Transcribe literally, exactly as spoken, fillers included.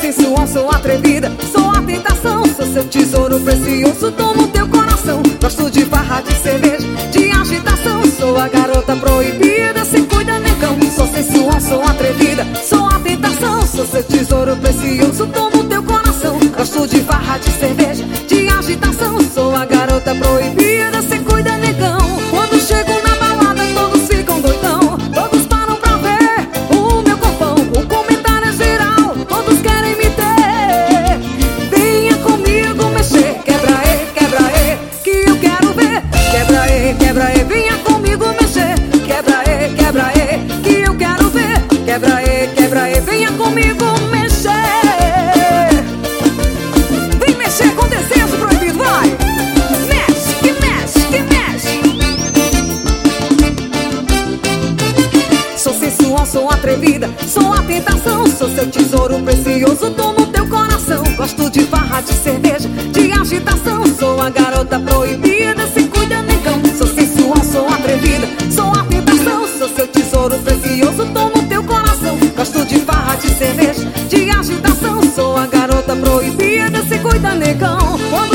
sensual, sou atrevida, sou a tentação, sou seu tesouro precioso, tô no teu coração. Gosto de farra, de cerveja, de agitação, sou a garota proibida, se cuida negão. Sou sensual, sou atrevida, sou a tentação, sou seu tesouro precioso, tô no teu coração. Gosto de farra, de cerveja, de agitação, sou a garota proibida, se cuida negão. Quando chego na balada todos ficam doidão, todos param pra ver o meu corpão. O comentário é geral, todos querem me ter. Venha comigo mexer, quebra aí, quebra aí, que eu quero ver. Quebra aí, quebra aí, venha comigo mexer, quebra aí, quebra aí, que eu quero ver. Quebra aí, quebra aí, venha comigo mexer. Vem mexer com desejo proibido, vai! Mexe, que mexe, que mexe. Sou sensual, sou atrevida, sou a tentação, sou seu tesouro precioso, tô no teu coração. Gosto de farra, de cerveja, de agitação, sou a garota proibida, se cuida negão. Sou sensual, sou atrevida, sou a tentação, sou seu tesouro precioso, tô no teu coração. Gosto de farra, de cerveja, de agitação, sou a garota proibida, se cuida negão. Quando